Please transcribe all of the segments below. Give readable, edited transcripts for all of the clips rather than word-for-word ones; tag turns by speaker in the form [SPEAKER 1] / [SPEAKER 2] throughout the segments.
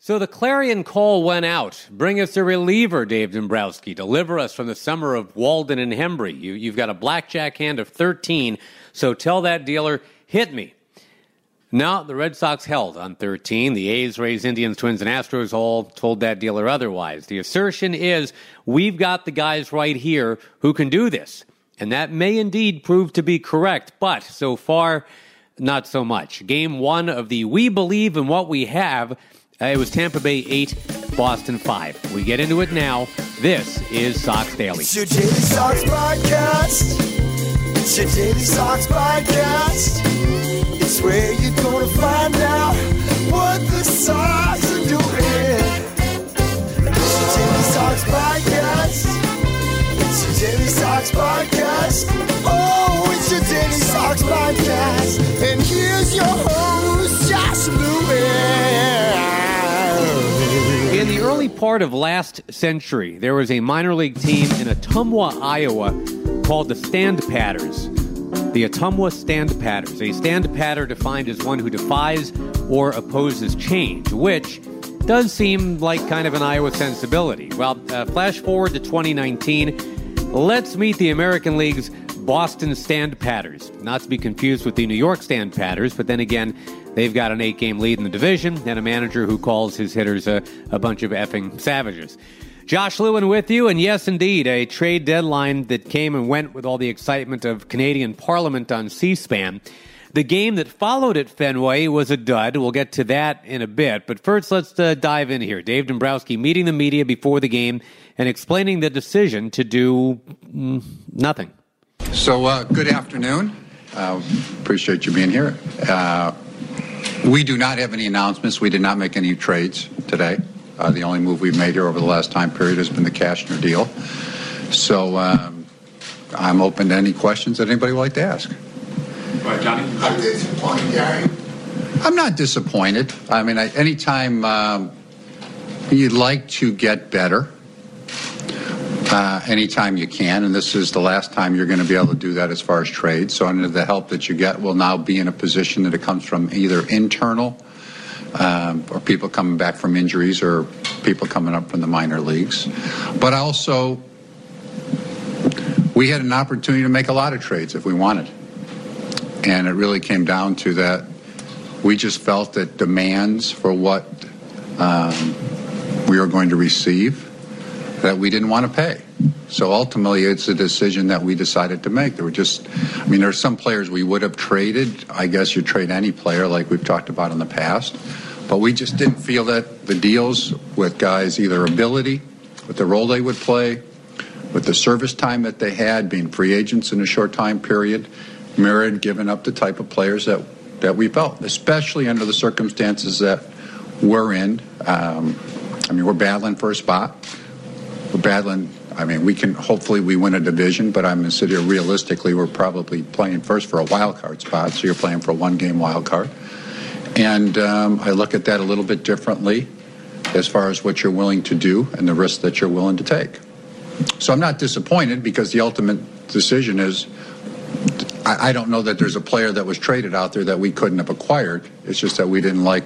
[SPEAKER 1] So the clarion call went out. Bring us a reliever, Dave Dombrowski. Deliver us from the summer of Walden and Hembry. You've got a blackjack hand of 13, so tell that dealer, hit me. No, the Red Sox held on 13. The A's, Rays, Indians, Twins, and Astros all told that dealer otherwise. The assertion is, we've got the guys right here who can do this. And that may indeed prove to be correct, but so far, not so much. Game one of the We Believe in What We Have. It was Tampa Bay 8, Boston 5. We get into it now. This is Sox Daily.
[SPEAKER 2] It's your Daily Sox Podcast. It's your Daily Sox Podcast. It's where you're going to find out what the Sox are doing. It's your Daily Sox Podcast. It's your Daily Sox Podcast. Oh, it's your Daily Sox Podcast. And here's your host, Josh Lewin.
[SPEAKER 1] In the early part of last century, there was a minor league team in Ottumwa, Iowa, called the Stand Patters. The Ottumwa Stand Patters. A stand patter defined as one who defies or opposes change, which does seem like kind of an Iowa sensibility. Well, flash forward to 2019. Let's meet the American League's Boston Stand Patters. Not to be confused with the New York Stand Patters, but then again, they've got an 8-game lead in the division and a manager who calls his hitters a bunch of effing savages. Josh Lewin with you, and yes, indeed, a trade deadline that came and went with all the excitement of Canadian Parliament on C-SPAN. The game that followed at Fenway was a dud. We'll get to that in a bit, but first let's dive in here. Dave Dombrowski meeting the media before the game and explaining the decision to do nothing.
[SPEAKER 3] So, good afternoon. Appreciate you being here. We do not have any announcements. We did not make any trades today. The only move we've made here over the last time period has been the Cashner deal. So I'm open to any questions that anybody would like to ask.
[SPEAKER 4] All right, Johnny.
[SPEAKER 2] I'm disappointed, Gary.
[SPEAKER 3] I'm not disappointed. I mean, anytime you'd like to get better, anytime you can, and this is the last time you're going to be able to do that as far as trade. So under the help that you get will now be in a position that it comes from either internal or people coming back from injuries or people coming up from the minor leagues. But also, we had an opportunity to make a lot of trades if we wanted. And it really came down to that we just felt that demands for what we were going to receive that we didn't want to pay. So ultimately, it's a decision that we decided to make. There were just, I mean, there's some players we would have traded. I guess you trade any player like we've talked about in the past. But we just didn't feel that the deals with guys, either ability, with the role they would play, with the service time that they had, being free agents in a short time period, mirrored giving up the type of players that we felt, especially under the circumstances that we're in. I mean, we're battling for a spot. We're battling. I mean, hopefully we win a division, but I'm going to sit here realistically, we're probably playing first for a wild card spot, so you're playing for a one-game wild card. And I look at that a little bit differently as far as what you're willing to do and the risks that you're willing to take. So I'm not disappointed because the ultimate decision is I don't know that there's a player that was traded out there that we couldn't have acquired. It's just that we didn't like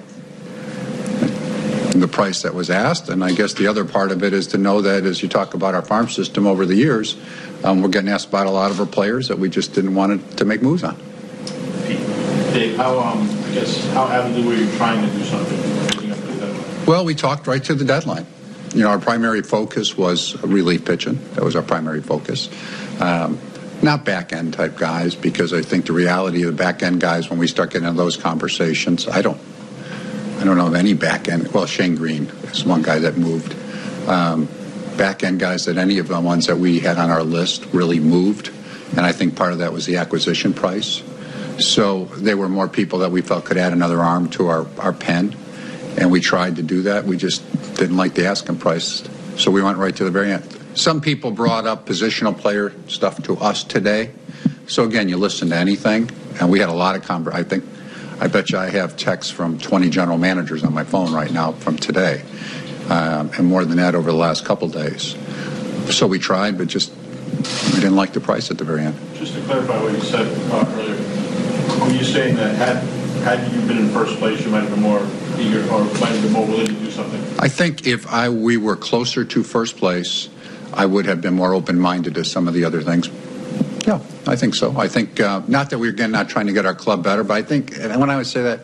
[SPEAKER 3] the price that was asked. And I guess the other part of it is to know that as you talk about our farm system over the years, we're getting asked about a lot of our players that we just didn't want to make moves on.
[SPEAKER 4] Dave, how avidly were you trying to do something leading up to the deadline?
[SPEAKER 3] Well, we talked right to the deadline. You know, our primary focus was relief pitching. That was our primary focus. Not back-end type guys, because I think the reality of the back-end guys, when we start getting into those conversations, I don't know of any back-end. Well, Shane Green is one guy that moved. Back-end guys that any of the ones that we had on our list really moved. And I think part of that was the acquisition price. So there were more people that we felt could add another arm to our pen. And we tried to do that. We just didn't like the asking price. So we went right to the very end. Some people brought up positional player stuff to us today. So again, you listen to anything. And we had a lot of I bet you I have texts from 20 general managers on my phone right now from today. And more than that over the last couple days. So we tried, but just we didn't like the price at the very end.
[SPEAKER 4] Just to clarify what you said earlier, were you saying that had you been in first place, you might have been more eager or might be more willing to do something?
[SPEAKER 3] I think if we were closer to first place, I would have been more open-minded to some of the other things. Yeah, I think so. I think, not that we're, again, not trying to get our club better, but I think, and when I would say that,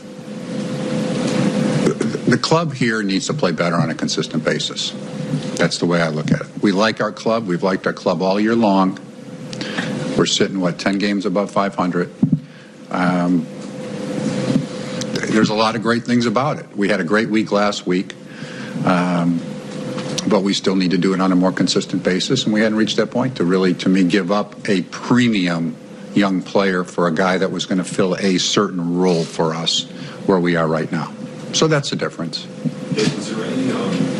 [SPEAKER 3] the club here needs to play better on a consistent basis. That's the way I look at it. We like our club. We've liked our club all year long. We're sitting, 10 games above 500. There's a lot of great things about it. We had a great week last week, but we still need to do it on a more consistent basis, and we hadn't reached that point to really, to me, give up a premium young player for a guy that was going to fill a certain role for us where we are right now. So that's the difference.
[SPEAKER 5] Was there any,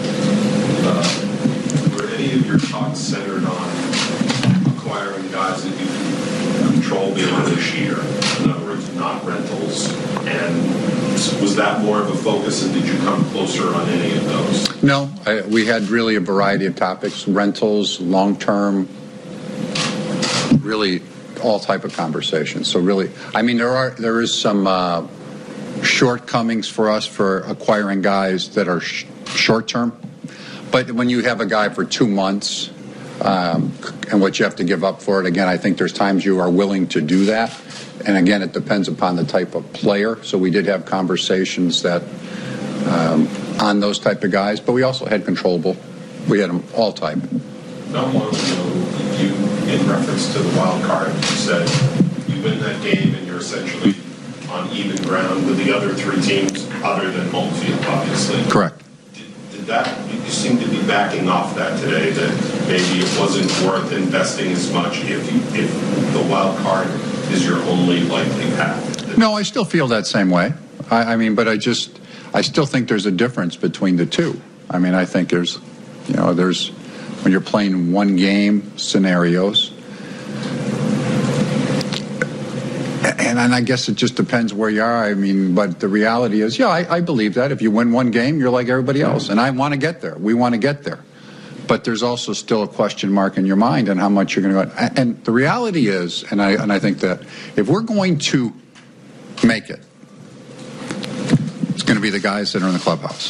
[SPEAKER 5] were any of your talks centered on acquiring guys that you can control beyond this year? In other words, not rentals. And was that more of a focus, and did you come closer on any of those?
[SPEAKER 3] No, we had really a variety of topics: rentals, long-term, really all type of conversations. So really, I mean, there is some shortcomings for us for acquiring guys that are short-term. But when you have a guy for 2 months and what you have to give up for it, again, I think there's times you are willing to do that. And again, it depends upon the type of player. So we did have conversations that on those type of guys, but we also had controllable. We had them all type.
[SPEAKER 5] I want to know, you, in reference to the wild card, you said you win that game and you're essentially on even ground with the other three teams other than Homefield, obviously.
[SPEAKER 3] Correct.
[SPEAKER 5] Did that, you seem to be backing off that today, that maybe it wasn't worth investing as much if the wild card is your only likely path?
[SPEAKER 3] No, I still feel that same way. I mean, but I still think there's a difference between the two. I mean, I think there's when you're playing one game scenarios, and I guess it just depends where you are. I mean, but the reality is, yeah, I believe that. If you win one game, you're like everybody else. And I want to get there. We want to get there. But there's also still a question mark in your mind on how much you're going to go. And the reality is, and I think that if we're going to make it, it's going to be the guys that are in the clubhouse.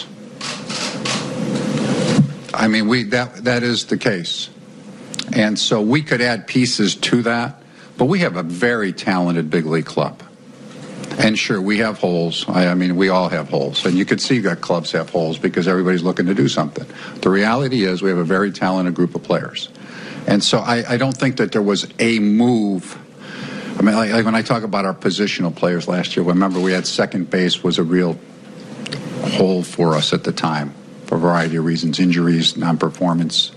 [SPEAKER 3] I mean, that is the case. And so we could add pieces to that. But we have a very talented big league club. And sure, we have holes. I mean, we all have holes. And you could see that clubs have holes because everybody's looking to do something. The reality is we have a very talented group of players. And so I don't think that there was a move. I mean, like when I talk about our positional players last year, remember we had second base was a real hole for us at the time for a variety of reasons, injuries, non-performance.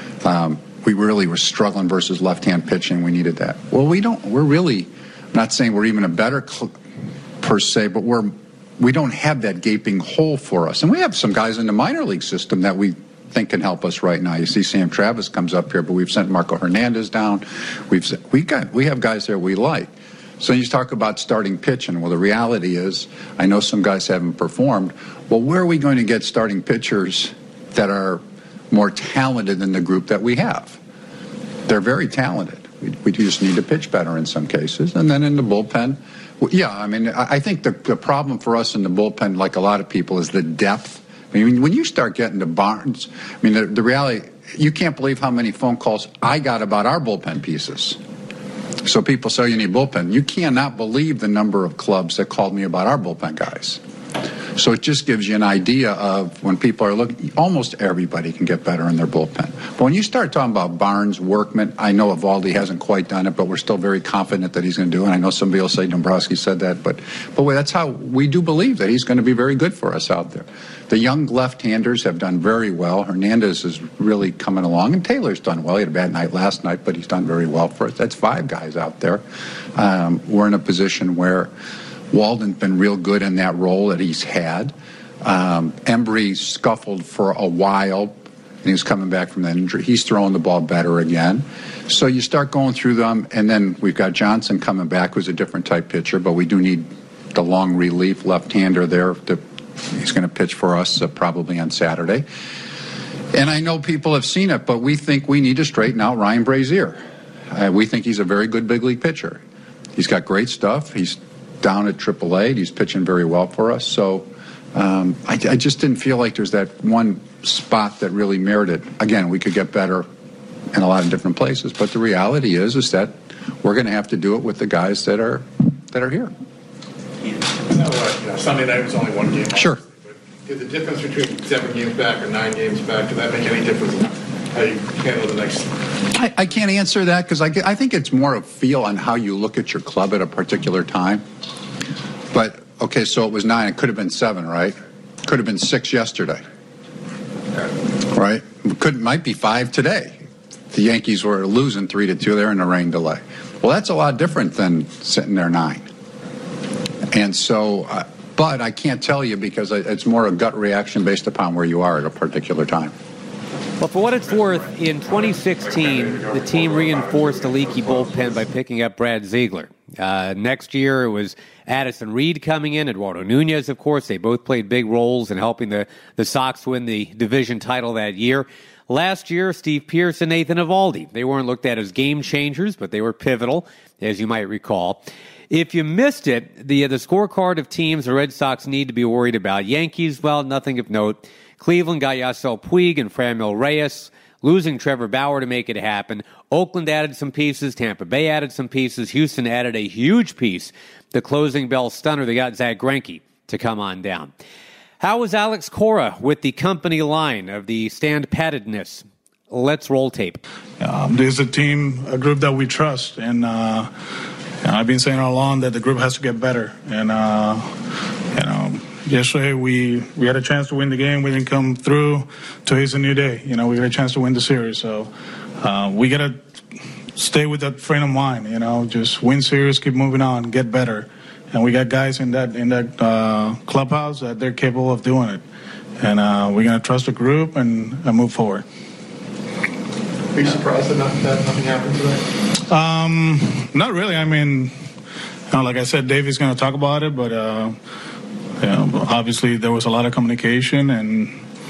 [SPEAKER 3] We really were struggling versus left-hand pitching. We needed that. Well, we're really, I'm not saying we're even a better per se, but we don't have that gaping hole for us. And we have some guys in the minor league system that we think can help us right now. You see Sam Travis comes up here, but we've sent Marco Hernandez down. We have guys there we like. So you talk about starting pitching. Well, the reality is, I know some guys haven't performed. Well, where are we going to get starting pitchers that are more talented than the group that we have? They're very talented. We just need to pitch better in some cases. And then in the bullpen, yeah, I mean, I think the problem for us in the bullpen, like a lot of people, is the depth. I mean, when you start getting to Barnes, I mean, the reality, you can't believe how many phone calls I got about our bullpen pieces. So people say you need bullpen. You cannot believe the number of clubs that called me about our bullpen guys. So it just gives you an idea of when people are looking, almost everybody can get better in their bullpen. But when you start talking about Barnes, Workman, I know Evaldi hasn't quite done it, but we're still very confident that he's going to do it. I know somebody will say Dombrowski said that, but that's how we do believe that he's going to be very good for us out there. The young left-handers have done very well. Hernandez is really coming along, and Taylor's done well. He had a bad night last night, but he's done very well for us. That's 5 guys out there. We're in a position where Walden's been real good in that role that he's had. Embry scuffled for a while, and he's coming back from that injury. He's throwing the ball better again. So you start going through them, and then we've got Johnson coming back, who's a different type pitcher, but we do need the long relief left-hander there. He's going to pitch for us probably on Saturday. And I know people have seen it, but we think we need to straighten out Ryan Brazier. We think he's a very good big league pitcher. He's got great stuff. He's down at AAA. He's pitching very well for us. So I just didn't feel like there's that one spot that really merited. Again, we could get better in a lot of different places, but the reality is that we're going to have to do it with the guys that are here.
[SPEAKER 6] Sunday night was only one game.
[SPEAKER 3] Sure.
[SPEAKER 6] But did the difference between 7 games back or 9 games back, did that make any difference in how you handle the next?
[SPEAKER 3] I can't answer that because I think it's more a feel on how you look at your club at a particular time. But, okay, so it was 9. It could have been 7, right? Could have been 6 yesterday. Right? Might be 5 today. The Yankees were losing 3-2 there in a rain delay. Well, that's a lot different than sitting there 9. And so, but I can't tell you because it's more a gut reaction based upon where you are at a particular time.
[SPEAKER 1] Well, for what it's worth, in 2016, the team reinforced the leaky bullpen by picking up Brad Ziegler. Next year, it was Addison Reed coming in, Eduardo Nunez, of course. They both played big roles in helping the Sox win the division title that year. Last year, Steve Pearce and Nathan Eovaldi. They weren't looked at as game changers, but they were pivotal, as you might recall. If you missed it, the scorecard of teams the Red Sox need to be worried about. Yankees, well, nothing of note. Cleveland got Yasiel Puig and Franmil Reyes, losing Trevor Bauer to make it happen. Oakland added some pieces. Tampa Bay added some pieces. Houston added a huge piece. The closing bell stunner, they got Zach Greinke to come on down. How was Alex Cora with the company line of the stand-pattedness? Let's roll tape.
[SPEAKER 7] This is a group that we trust, and I've been saying all along that the group has to get better. And yesterday we had a chance to win the game. We didn't come through. Today's a new day. We got a chance to win the series. So we got to stay with that frame of mind. Just win series, keep moving on, get better. And we got guys in that clubhouse that they're capable of doing it. And we're going to trust the group and move forward.
[SPEAKER 6] Are you surprised that nothing happened today?
[SPEAKER 7] Not really. I mean, like I said, Davey's going to talk about it, but obviously there was a lot of communication, and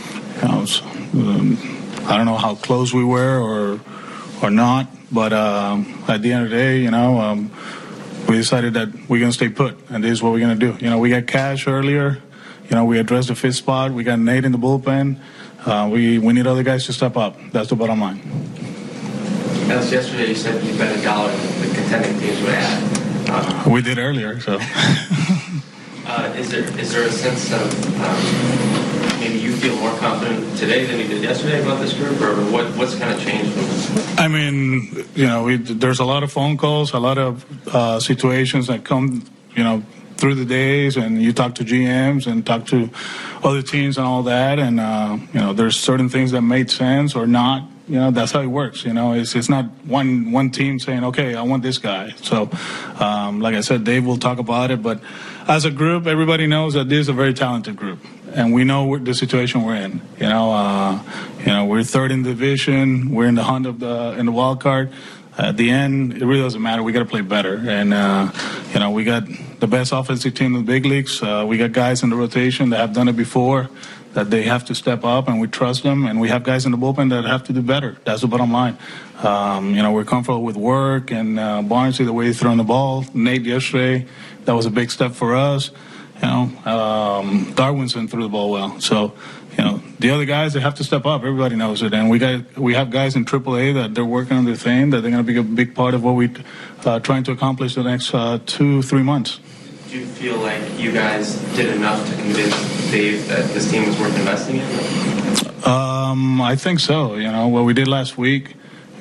[SPEAKER 7] I don't know how close we were or not, but at the end of the day, we decided that we're going to stay put, and this is what we're going to do. We got Cash earlier. We addressed the fifth spot. We got Nate in the bullpen. We need other guys to step up. That's the bottom line.
[SPEAKER 8] As yesterday, you said you bet $1 the contending teams would add.
[SPEAKER 7] We did earlier, so.
[SPEAKER 8] Is there a sense of maybe you feel more confident today than you did yesterday about this group, or what's kind of changed?
[SPEAKER 7] I mean, there's a lot of phone calls, a lot of situations that come, through the days, and you talk to GMs and talk to other teams and all that, and there's certain things that made sense or not. That's how it works. It's not one team saying, okay, I want this guy. So, like I said, Dave will talk about it, but as a group, everybody knows that this is a very talented group, and we know the situation we're in. We're third in the division. We're in the hunt in the wild card. At the end, it really doesn't matter. We got to play better, and we got the best offensive team in the big leagues. We got guys in the rotation that have done it before, that they have to step up, and we trust them. And we have guys in the bullpen that have to do better. That's the bottom line. We're comfortable with work and Barnsley, the way he's throwing the ball. Nate yesterday, that was a big step for us. Darwinson threw the ball well. So, the other guys, they have to step up. Everybody knows it. And we have guys in AAA that they're working on their thing, that they're going to be a big part of what we're trying to accomplish the next 2-3 months.
[SPEAKER 8] Do you feel like you guys did enough to convince Dave that this team was worth investing in?
[SPEAKER 7] I think so. What we did last week,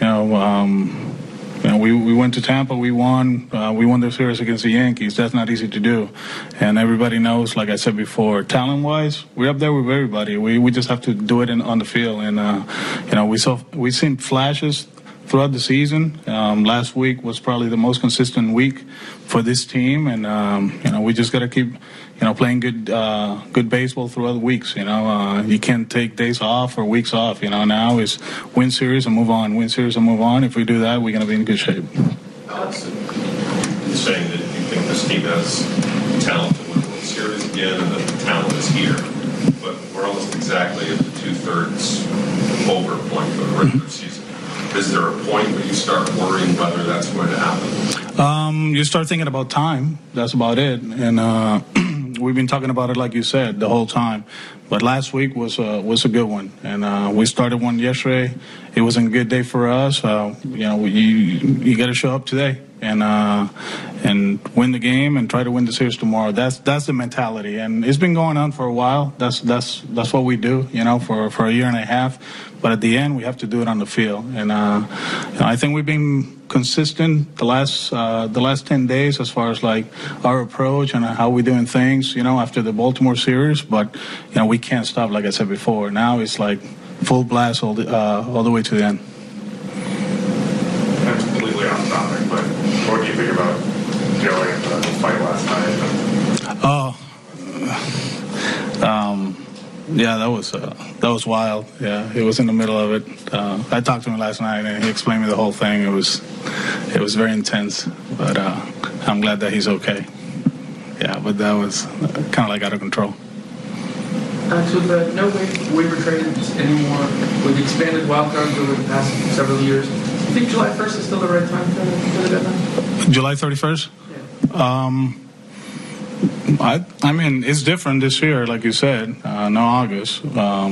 [SPEAKER 7] we went to Tampa, we won the series against the Yankees. That's not easy to do. And everybody knows, like I said before, talent-wise, we're up there with everybody. We just have to do it on the field. And, we've seen flashes throughout the season. Last week was probably the most consistent week for this team. And, we just got to keep, playing good baseball throughout the weeks. You can't take days off or weeks off. Now is win series and move on. Win series and move on. If we do that, we're going to be in good shape.
[SPEAKER 5] Alex, you're saying that you think this team has talent to win the World Series again, and that the talent is here. But we're almost exactly at the 2/3 over point for the regular season. Is there a point where you start worrying whether that's going to happen?
[SPEAKER 7] You start thinking about time. That's about it. And we've been talking about it like you said the whole time. But last week was a good one, and we started one yesterday. It wasn't a good day for us. You got to show up today and win the game and try to win the series tomorrow. That's the mentality, and it's been going on for a while. That's what we do, for a year and a half. But at the end, we have to do it on the field, and I think we've been consistent the last 10 days as far as like our approach and how we're doing things, after the Baltimore series. But we can't stop, like I said before. Now it's like full blast all the way to the end.
[SPEAKER 5] That's completely off topic, but what do you think about Joey and the fight last night?
[SPEAKER 7] Yeah, that was wild. Yeah, it was in the middle of it. I talked to him last night, and he explained me the whole thing. It was very intense, but I'm glad that he's okay. Yeah, but that was kind of like out of control.
[SPEAKER 9] So no waiver trades anymore with expanded wild cards over the past several years. Do you think July 1st is still the right time for the deadline?
[SPEAKER 7] July 31st?
[SPEAKER 9] Yeah.
[SPEAKER 7] I mean, it's different this year, like you said. No August.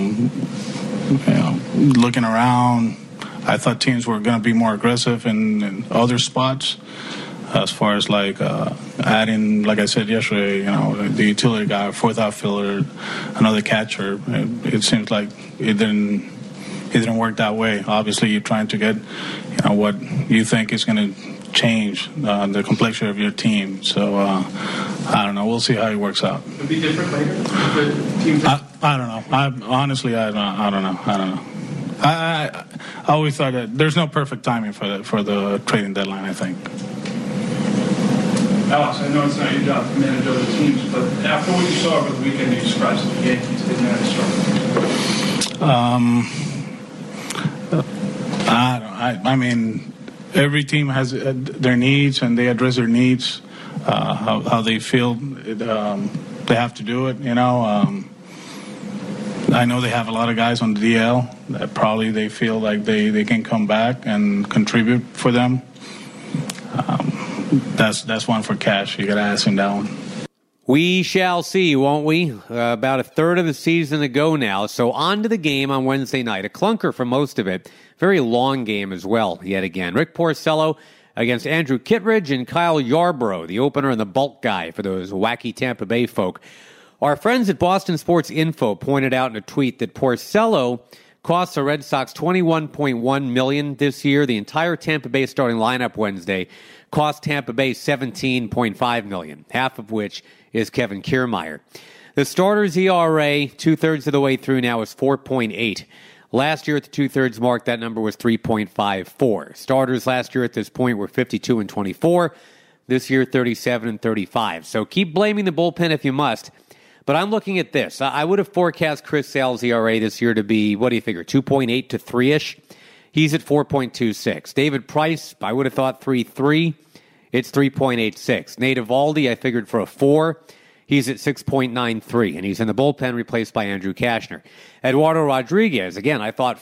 [SPEAKER 7] Looking around, I thought teams were going to be more aggressive in other spots. As far as like adding, like I said yesterday, the utility guy, fourth outfielder, another catcher. It seems like it didn't work that way. Obviously, you're trying to get, what you think is going to change the complexion of your team. So I don't know. We'll see how it works out.
[SPEAKER 9] It'll be different later. The team
[SPEAKER 7] I don't know. I don't know. I always thought that there's no perfect timing for the trading deadline, I think.
[SPEAKER 10] Alex, I know it's not your job to manage other teams, but after what you saw over the weekend, are you surprised that the Yankees didn't have a struggle?
[SPEAKER 7] I mean, every team has their needs, and they address their needs, how they feel they have to do it. I know they have a lot of guys on the DL that probably they feel like they can come back and contribute for them. That's one for Cash. You got to ask him that one.
[SPEAKER 1] We shall see, won't we? About a third of the season to go now. So on to the game on Wednesday night. A clunker for most of it. Very long game as well, yet again. Rick Porcello against Andrew Kittredge and Kyle Yarbrough, the opener and the bulk guy for those wacky Tampa Bay folk. Our friends at Boston Sports Info pointed out in a tweet that Porcello cost the Red Sox $21.1 million this year. The entire Tampa Bay starting lineup Wednesday cost Tampa Bay $17.5 million, half of which is Kevin Kiermaier. The starter's ERA, two-thirds of the way through now, is 4.8. Last year at the two-thirds mark, that number was 3.54. Starters last year at this point were 52 and 24. This year, 37 and 35. So keep blaming the bullpen if you must. But I'm looking at this. I would have forecast Chris Sale's ERA this year to be, what do you figure, 2.8 to 3-ish? He's at 4.26. David Price, I would have thought 3.3. It's 3.86. Nate Eovaldi, I figured for a 4. He's at 6.93, and he's in the bullpen replaced by Andrew Cashner. Eduardo Rodriguez, again, I thought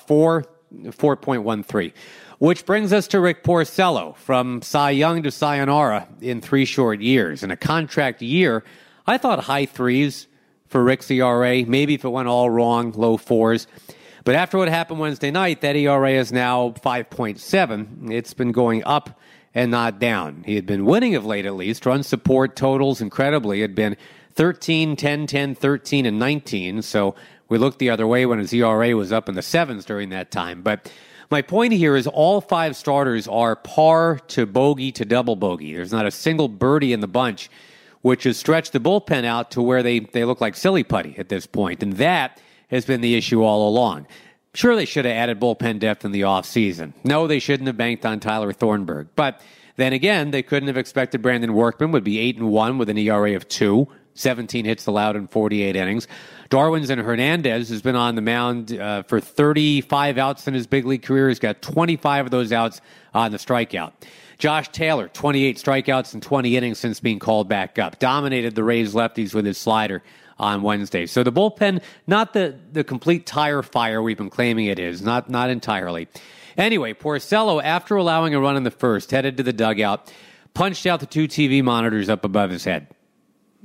[SPEAKER 1] 4.13. Which brings us to Rick Porcello, from Cy Young to Sayonara in 3 short years. In a contract year, I thought high 3s for Rick's ERA. Maybe if it went all wrong, low 4s. But after what happened Wednesday night, that ERA is now 5.7. It's been going up and not down. He had been winning of late, at least. Run support totals, incredibly, had been 13, 10, 10, 13, and 19. So we looked the other way when his ERA was up in the 7s during that time. But my point here is all 5 starters are par to bogey to double bogey. There's not a single birdie in the bunch, which has stretched the bullpen out to where they look like silly putty at this point. And that has been the issue all along. Sure, they should have added bullpen depth in the offseason. No, they shouldn't have banked on Tyler Thornburg. But then again, they couldn't have expected Brandon Workman would be 8-1 with an ERA of 2, 17 hits allowed in 48 innings. Darwinzon Hernandez has been on the mound for 35 outs in his big league career. He's got 25 of those outs on the strikeout. Josh Taylor, 28 strikeouts in 20 innings since being called back up. Dominated the Rays lefties with his slider on Wednesday. So the bullpen, not the complete tire fire we've been claiming it is, not entirely. Anyway, Porcello, after allowing a run in the first, headed to the dugout, punched out the 2 TV monitors up above his head.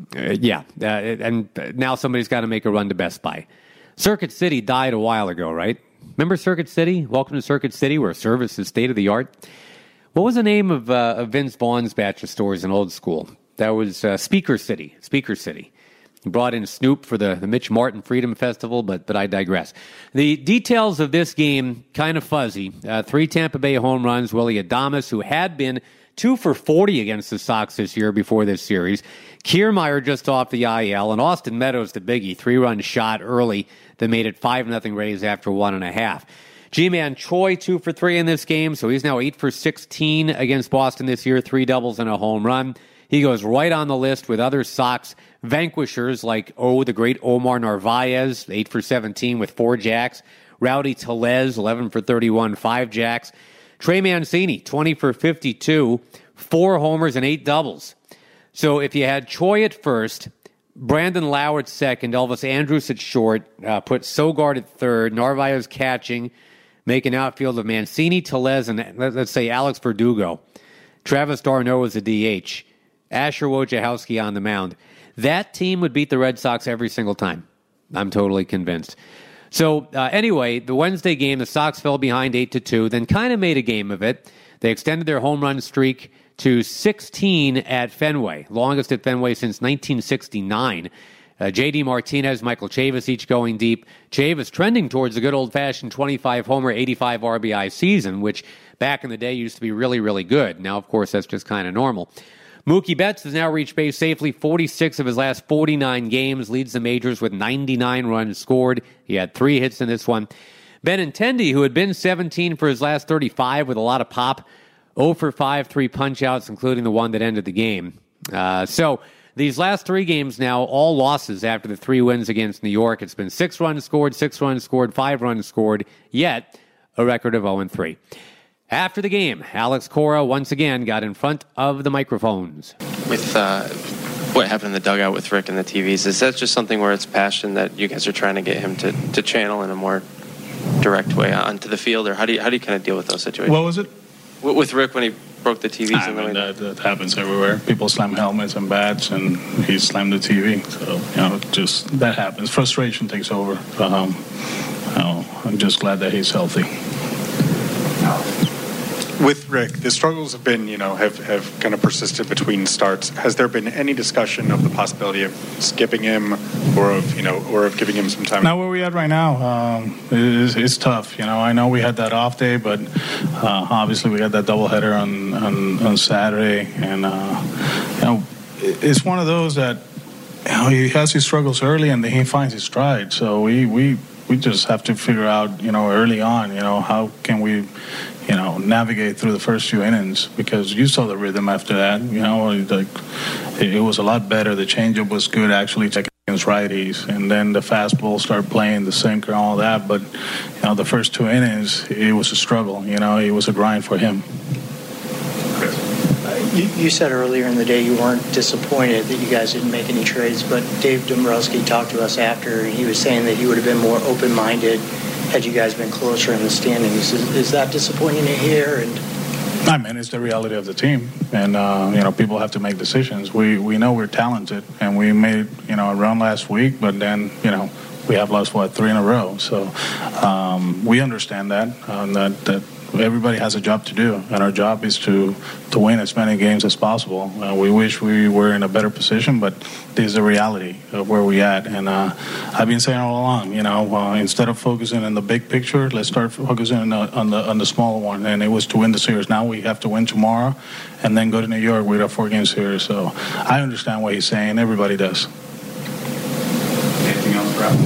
[SPEAKER 1] And now somebody's got to make a run to Best Buy. Circuit City died a while ago, right? Remember Circuit City? Welcome to Circuit City, where service is state of the art. What was the name of Vince Vaughn's batch of stores in old school? That was Speaker City. Speaker City. He brought in Snoop for the Mitch Martin Freedom Festival, but I digress. The details of this game, kind of fuzzy. 3 Tampa Bay home runs. Willy Adames, who had been 2 for 40 against the Sox this year before this series. Kiermaier just off the IL, and Austin Meadows, the biggie, 3-run shot early that made it 5-0 Rays after 1.5. G-Man Choi, 2 for 3 in this game, so he's now 8 for 16 against Boston this year, 3 doubles and a home run. He goes right on the list with other Sox vanquishers like the great Omar Narvaez, 8 for 17 with 4 jacks. Rowdy Tellez, 11 for 31, 5 jacks. Trey Mancini, 20 for 52, 4 homers and 8 doubles. So if you had Choi at first, Brandon Lau at second, Elvis Andrus at short, put Sogard at third, Narvaez catching, make an outfield of Mancini, Tellez, and let's say Alex Verdugo. Travis d'Arnaud was a DH. Asher Wojciechowski on the mound. That team would beat the Red Sox every single time. I'm totally convinced. So anyway, the Wednesday game, the Sox fell behind 8-2, then kind of made a game of it. They extended their home run streak to 16 at Fenway, longest at Fenway since 1969. J.D. Martinez, Michael Chavis each going deep. Chavis trending towards a good old-fashioned 25-homer, 85 RBI season, which back in the day used to be really, really good. Now, of course, that's just kind of normal. Mookie Betts has now reached base safely 46 of his last 49 games, leads the majors with 99 runs scored. He had 3 hits in this one. Benintendi, who had been 17 for his last 35 with a lot of pop, 0 for 5, 3 punch-outs, including the one that ended the game. So these last 3 games now, all losses after the 3 wins against New York. It's been 6 runs scored, 6 runs scored, 5 runs scored, yet a record of 0-3. After the game, Alex Cora once again got in front of the microphones.
[SPEAKER 8] With what happened in the dugout with Rick and the TVs, is that just something where it's passion that you guys are trying to get him to channel in a more direct way onto the field, or how do you kind of deal with those situations?
[SPEAKER 7] What was it?
[SPEAKER 8] With Rick when he broke the TVs?
[SPEAKER 7] That happens everywhere. People slam helmets and bats, and he slammed the TV. So, just that happens. Frustration takes over. I'm just glad that he's healthy.
[SPEAKER 11] With Rick, the struggles have been, have kind of persisted between starts. Has there been any discussion of the possibility of skipping him, or of giving him some time?
[SPEAKER 7] Now, where we at right now, it's tough. I know we had that off day, but obviously we got that doubleheader on Saturday, and it's one of those that he has his struggles early, and then he finds his stride. So we just have to figure out, early on, how can we, navigate through the first few innings, because you saw the rhythm after that. It was a lot better. The changeup was good, actually, against righties, and then the fastball started playing, the sinker, all that. But the first 2 innings, it was a struggle. It was a grind for him.
[SPEAKER 12] You said earlier in the day you weren't disappointed that you guys didn't make any trades, but Dave Dombrowski talked to us after, and he was saying that he would have been more open-minded had you guys been closer in the standings. Is that disappointing to hear? And
[SPEAKER 7] it's the reality of the team, and people have to make decisions. We know we're talented, and we made a run last week, but then we have lost 3 in a row. So we understand that everybody has a job to do, and our job is to win as many games as possible. We wish we were in a better position, but this is the reality of where we're at. And I've been saying all along, instead of focusing on the big picture, let's start focusing on the small one. And it was to win the series. Now we have to win tomorrow, and then go to New York with a 4-game series. So I understand what he's saying. Everybody does.
[SPEAKER 11] Anything else, Rob?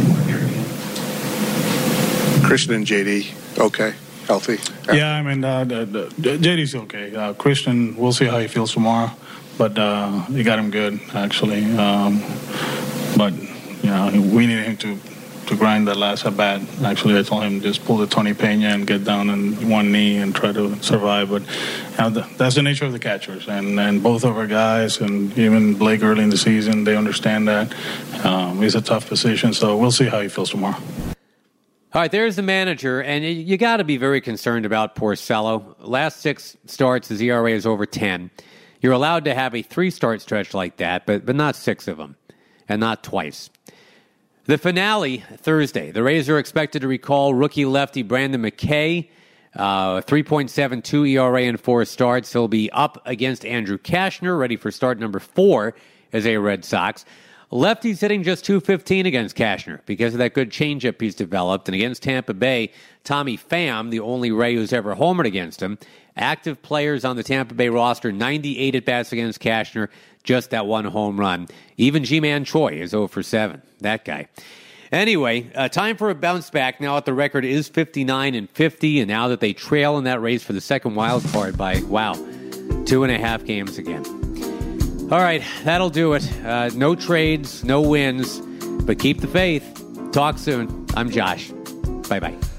[SPEAKER 11] Christian and JD, okay. Healthy?
[SPEAKER 7] Yeah, JD's okay. Christian, we'll see how he feels tomorrow, but he got him good, actually. But we need him to grind that last at bat. Actually, I told him just pull the Tony Pena and get down on one knee and try to survive. But that's the nature of the catchers, and both of our guys, and even Blake early in the season, they understand that. It's a tough position, so we'll see how he feels tomorrow.
[SPEAKER 1] All right, there's the manager, and you got to be very concerned about Porcello. Last 6 starts, his ERA is over 10. You're allowed to have a 3-start stretch like that, but not 6 of them, and not twice. The finale, Thursday. The Rays are expected to recall rookie lefty Brandon McKay, 3.72 ERA in 4 starts. He'll be up against Andrew Cashner, ready for start number 4 as a Red Sox. Lefty's hitting just .215 against Cashner because of that good changeup he's developed. And against Tampa Bay, Tommy Pham, the only Ray who's ever homered against him. Active players on the Tampa Bay roster, 98 at-bats against Cashner, just that 1 home run. Even G-Man Choi is 0 for 7, that guy. Anyway, time for a bounce back now that the record is 59-50, and now that they trail in that race for the second wild card by, 2.5 games again. All right, that'll do it. No trades, no wins, but keep the faith. Talk soon. I'm Josh. Bye-bye.